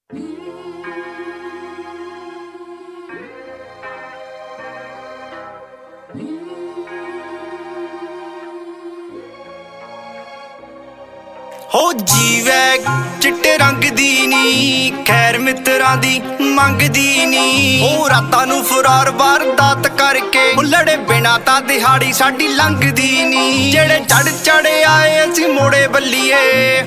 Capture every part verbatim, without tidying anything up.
हो जीवै चिट्टे रंग दी नी खैर मित्रां दी मंगदी नी हो रातां नूं फरार वारदात करके लड़े बिना तां दिहाड़ी साडी लंघदी नी जेड़े चढ़ चढ़े आए असीं मोड़े बल्लीए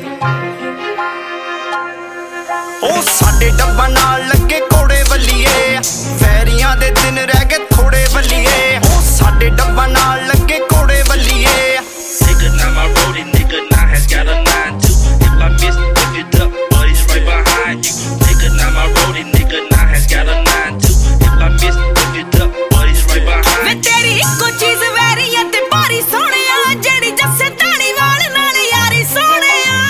ओ साडे डब्बा नाल लगे कोड़े बल्लीए वैरियां दे दिन रह गए थोड़े बल्लीए ओ साडे डब्बा नाल लगे कोड़े बल्लीए Nigga, now my roadie nigga now has got a nine two. If I miss, if you duck, buddy's right behind you. Nigga, now my roadie nigga now has got a nine two. If I miss, if you duck, buddy's right behind you. मैं तेरी इक्को चीज वैरियां ते बारी सोहणिया जेड़ी जस्से ताड़ी वाल नाल यारी सोहणिया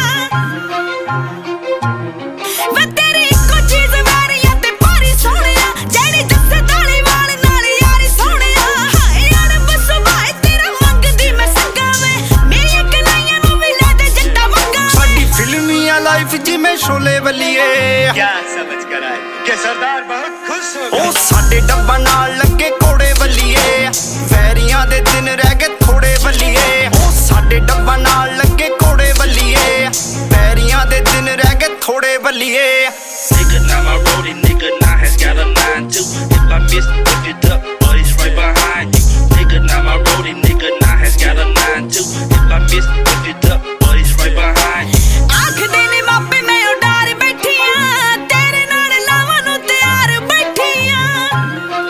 मैं तेरी इक्को चीज वैरियां ते बारी सोहणिया जेड़ी जस्से ताड़ी वाल नाल यारी सोहणिया हाय यार बस भाई तेरा मंगदी मैं संगा वे मेरी कलाइयां नूं भी ले दे जट्टा मंगा साडी फिल्मिया लाइफ जिवें शोले बल्लीए क्या समझ कर आए कि सरदार बहुत खुश हो ओ साडे डब्बा नाल लगे कोड़े बल्लीए वैरियां दे दिन रह गए थोड़े बल्लीए ओ साडे डब्बा नाल लगे कोड़े बल्लीए वैरियां दे दिन रह गए थोड़े बल्लीए Nigga, now my roadie nigga now has got a nine two. If I miss, if you duck, buddy's right behind you. Nigga, now my roadie nigga now has got a nine two. If I miss, if you duck, buddy's right behind you. आँख दे ने मापे मैं उडार बैठियां तेरे नाल लावां नूं तैयार बैठियां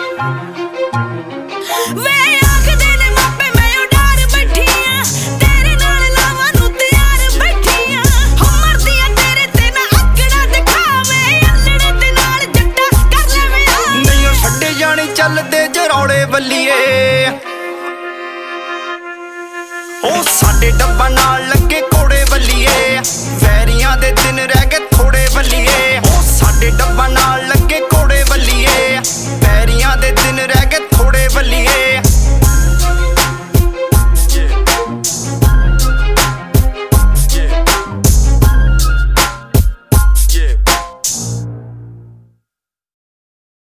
वे आँख दे ने मापे मैं उडार बैठियां तेरे नाल लावां नूं तैयार बैठियां हो मरदियां तेरे ते ना अकड़ा दिखावे अल्लड़े ते नाल जट्टा कर लेवे आ नहीं ओ छड्डे जाने चलदे जरौड़े बल्लीए ओ साडे डब्बा नाल लगे कोड़े बल्लीए वैरियां दे दिन रह गए थोड़े बल्लीए ओ साडे डब्बा